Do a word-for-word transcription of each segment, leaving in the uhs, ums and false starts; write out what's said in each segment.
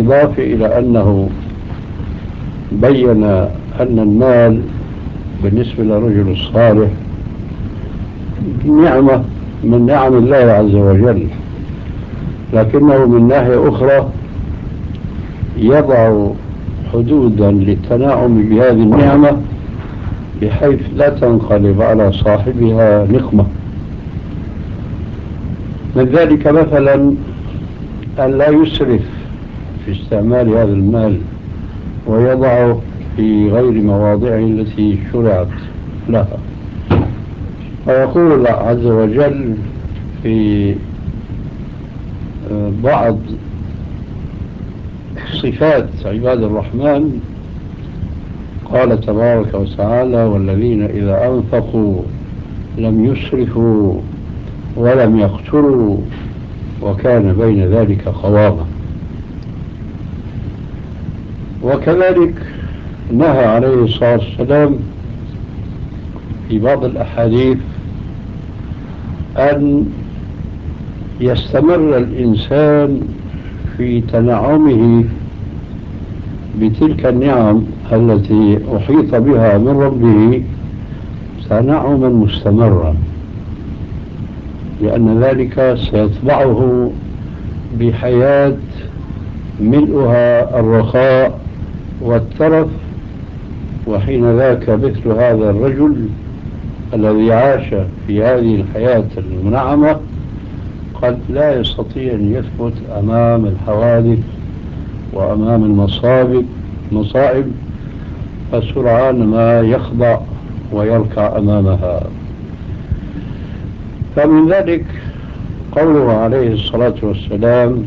بالإضافة إلى أنه بين أن المال بالنسبة للرجل الصالح نعمة من نعم الله عز وجل، لكنه من ناحية أخرى يضع حدودا للتناعم بهذه النعمة بحيث لا تنقلب على صاحبها نقمة. من ذلك مثلا أن لا يسرف في استعمال هذا المال ويضعه في غير مواضعه التي شرعت لها. ويقول الله عز وجل في بعض صفات عباد الرحمن قال تبارك وتعالى: والذين إذا أنفقوا لم يسرفوا ولم يقتروا وكان بين ذلك قواما. وكذلك نهى عليه الصلاة والسلام في بعض الأحاديث أن يستمر الإنسان في تنعمه بتلك النعم التي أحيط بها من ربه تنعما مستمرا، لأن ذلك سيتبعه بحياة ملؤها الرخاء والترف. وحين ذاك مثل هذا الرجل الذي عاش في هذه الحياة المنعمة قد لا يستطيع أن يثبت أمام الحوادث وأمام المصائب مصائب فسرعان ما يخضع ويركع أمامها. فمن ذلك قوله عليه الصلاة والسلام: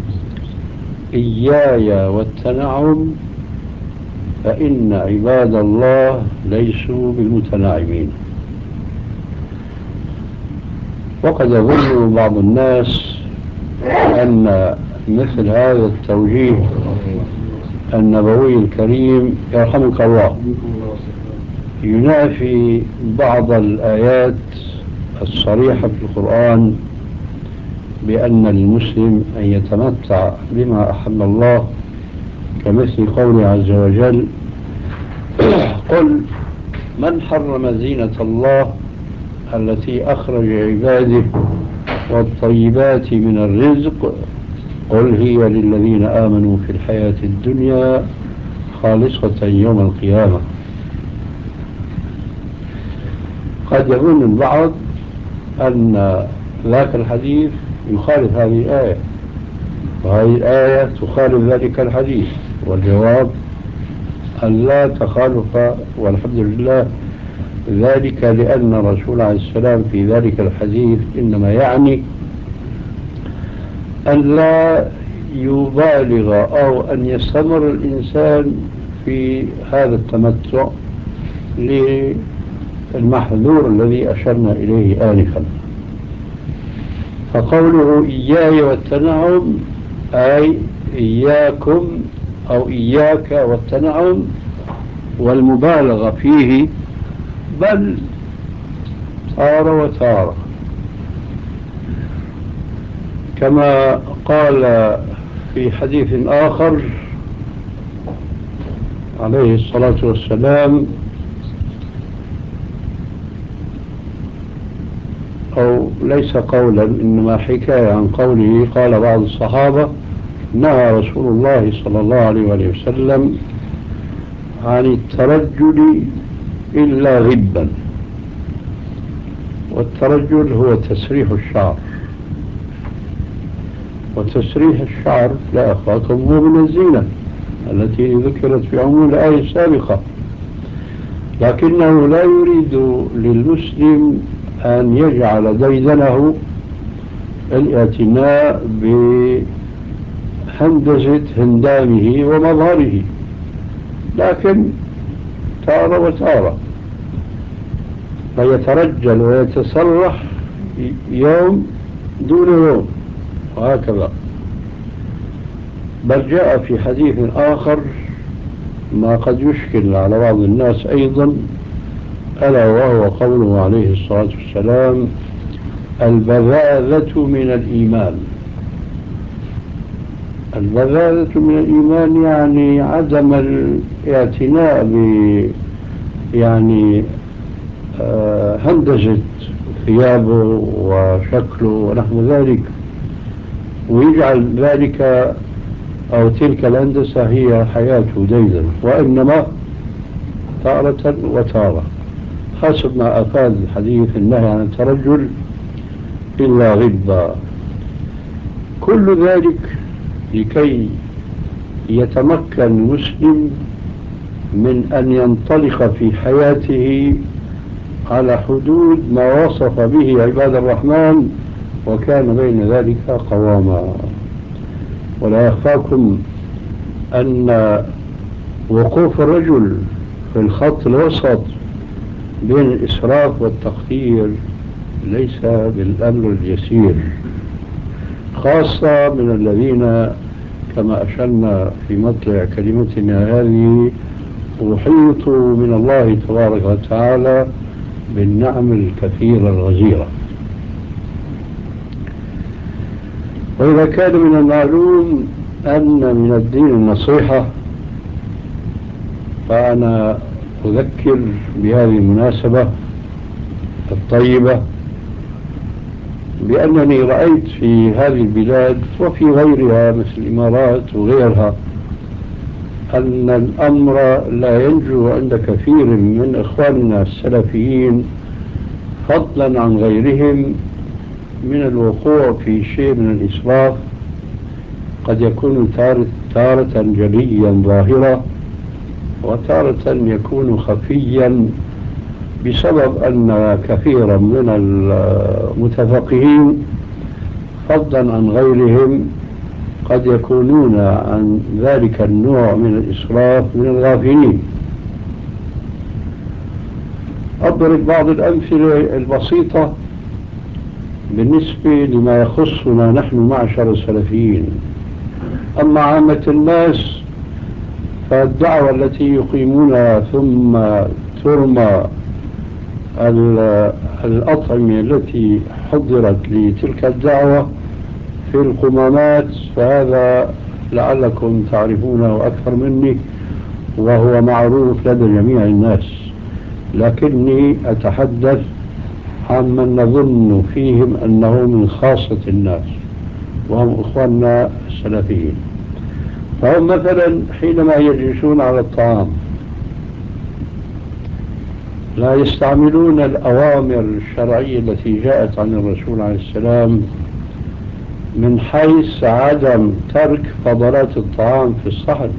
إياي والتنعم فإن عباد الله ليسوا بالمتناعمين. وقد يظن بعض الناس أن مثل هذا التوجيه النبوي الكريم يرحمك الله ينافي بعض الآيات الصريحة في القرآن بأن للمسلم أن يتمتع بما أحل الله، كمثل قوله عز وجل: قل من حرم زينة الله التي أخرج عباده والطيبات من الرزق قل هي للذين آمنوا في الحياة الدنيا خالصة يوم القيامة. قد يظن البعض أن ذاك الحديث يخالف هذه الآية وهذه الآية تخالف ذلك الحديث، والجواب أن لا تخالف والحمد لله. ذلك لأن الرسول عليه السلام في ذلك الحديث إنما يعني أن لا يبالغ أو أن يستمر الإنسان في هذا التمتع للمحذور الذي أشرنا إليه آنفا. فقوله إياي والتنعم أي إياكم أو إياك والتنعم والمبالغة فيه، بل تارة وتارة، كما قال في حديث آخر عليه الصلاة والسلام، أو ليس قولا إنما حكاية عن قوله، قال بعض الصحابة: نهى رسول الله صلى الله عليه وسلم عن الترجل إلا غبا. والترجل هو تسريح الشعر، وتسريح الشعر لا أخفاكم هو من الزينة التي ذكرت في عموم الآية السابقة، لكنه لا يريد للمسلم أن يجعل ديدنه الاعتناء بهندسة هندامه ومظهره، لكن تارة وتارة فيترجل ويتسرح يوم دون يوم وهكذا. بل جاء في حديث آخر ما قد يشكل على بعض الناس أيضا، ألا وهو قوله عليه الصلاة والسلام: البذاذة من الإيمان. البذالة من الإيمان يعني عدم الاعتناء ب يعني آه هندسة ثيابه وشكله ونحو ذلك، ويجعل ذلك أو تلك الهندسة هي حياته ديدا، وإنما تارة وتارة حسب ما أفاد الحديث النهي عن الترجل إلا غبا. كل ذلك لكي يتمكن المسلم من أن ينطلق في حياته على حدود ما وصف به عباد الرحمن، وكان بين ذلك قواما. ولا يخفاكم أن وقوف الرجل في الخط الوسط بين الإسراف والتقصير ليس بالأمر اليسير، خاصة من الذين كما أشرنا في مطلع كلمتنا هذه أحيطوا من الله تبارك وتعالى بالنعم الكثيرة الغزيرة. وإذا كان من المعلوم أن من الدين النصيحة، فأنا أذكر بهذه المناسبة الطيبة بأنني رأيت في هذه البلاد وفي غيرها مثل الإمارات وغيرها أن الأمر لا ينجو عند كثير من إخواننا السلفيين فضلا عن غيرهم من الوقوع في شيء من الإسراف، قد يكون تارة, تارة جليا ظاهرة، وتارة يكون خفيا بسبب أن كثيرا من المتفقهين فضلا عن غيرهم قد يكونون عن ذلك النوع من الإسراف من الغافلين. أضرب بعض الأمثلة البسيطة بالنسبة لما يخصنا نحن معشر السلفيين. أما عامة الناس فالدعوة التي يقيمونها ثم ترمى الأطعمة التي حضرت لتلك الدعوة في القمامات، فهذا لعلكم تعرفونه أكثر مني وهو معروف لدى جميع الناس، لكني أتحدث عمن نظن فيهم أنه من خاصة الناس وهم إخواننا السلفيين. فهم مثلا حينما يجلسون على الطعام لا يستعملون الأوامر الشرعية التي جاءت عن الرسول عليه السلام من حيث عدم ترك فضلات الطعام في الصحن،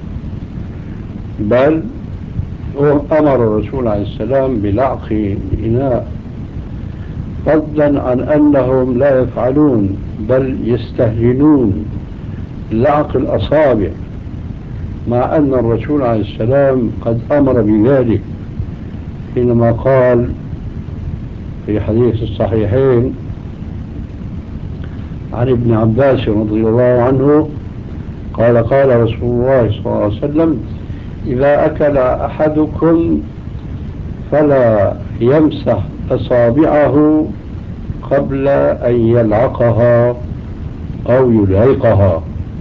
بل أمر الرسول عليه السلام بلعق الإناء، فضلا عن أنهم لا يفعلون بل يستهجنون لعق الأصابع، مع أن الرسول عليه السلام قد أمر بذلك حينما قال في حديث الصحيحين عن ابن عباس رضي الله عنه قال قال رسول الله صلى الله عليه وسلم: إذا أكل أحدكم فلا يمسح أصابعه قبل أن يلعقها أو يلعقها.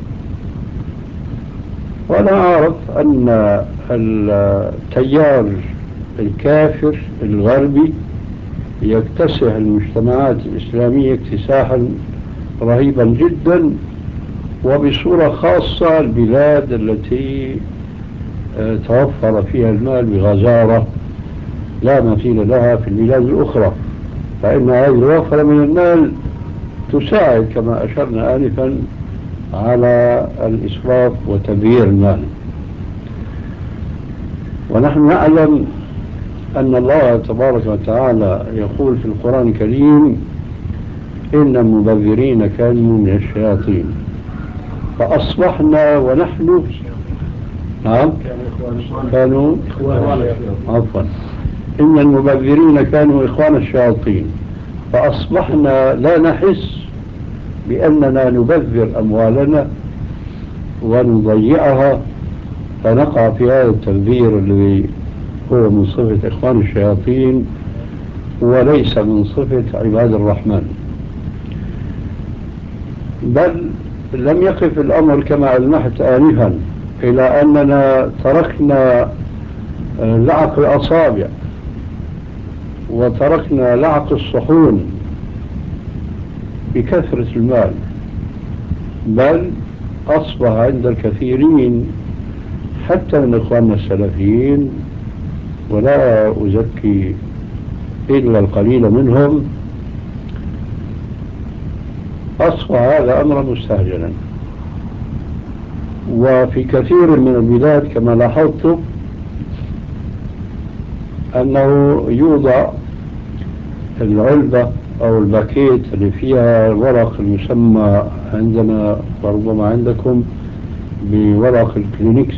وأنا أعرف أن التيار الكافر الغربي يكتسح المجتمعات الإسلامية اكتساحا رهيبا جدا، وبصورة خاصة البلاد التي توفر فيها المال بغزارة لا مثيل لها في البلاد الأخرى، فإن هذه الوفرة من المال تساعد كما أشرنا آنفا على الإسراف وتبذير المال. ونحن نعلم أن الله تبارك وتعالى يقول في القرآن الكريم: إن المبذرين كانوا من الشياطين. فأصبحنا ونحن نعم كانوا عفوا إن المبذرين كانوا إخوان الشياطين، فأصبحنا لا نحس بأننا نبذر أموالنا ونضيعها، فنقع في هذا التبذير الذي هو من صفة إخوان الشياطين وليس من صفة عباد الرحمن. بل لم يقف الأمر كما ألمحت آنفا إلى أننا تركنا لعق الأصابع وتركنا لعق الصحون بكثرة المال، بل أصبح عند الكثيرين حتى من إخواننا السلفيين، ولا أزكي إلا القليل منهم، أصبح هذا أمرا مستهجنا. وفي كثير من البلاد كما لاحظت أنه يوضع العلبة أو الباكيت اللي فيها الورق المسمى عندنا وربما عندكم بورق الكلينكس،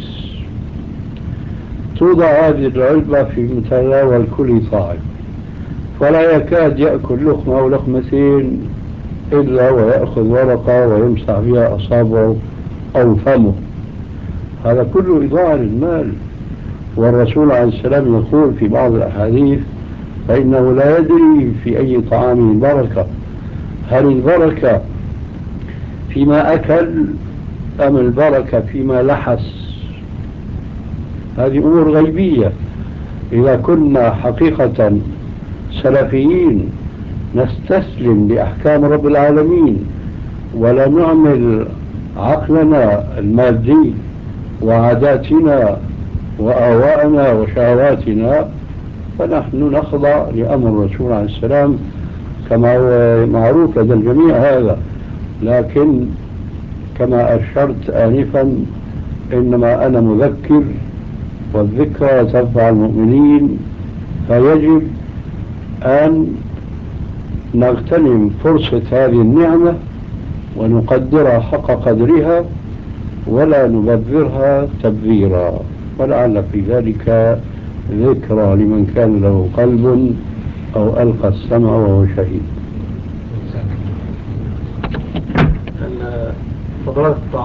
توضع هذه العلبة في متناول كل صاحب، فلا يكاد يأكل لقمة أو لقمتين إلا ويأخذ ورقة ويمسح بها أصابعه أو فمه. هذا كله إضاعة للمال. والرسول عليه السلام يقول في بعض الأحاديث فإنه لا يدري في أي طعام البركة، هل البركة فيما أكل أم البركة فيما لحس؟ هذه أمور غيبية. إذا كنا حقيقة سلفيين نستسلم لأحكام رب العالمين ولا نعمل عقلنا المادي وعاداتنا وآوائنا وشهواتنا، فنحن نخضع لأمر الرسول عليه السلام كما هو معروف لدى الجميع هذا. لكن كما أشرت آنفا إنما أنا مذكر، والذكرى تنفع المؤمنين، فيجب أن نغتنم فرصة هذه النعمة ونقدرها حق قدرها ولا نبذرها تبذيرا، ولعل في ذلك ذكرى لمن كان له قلب أو ألقى السمع وهو شهيد. فضلات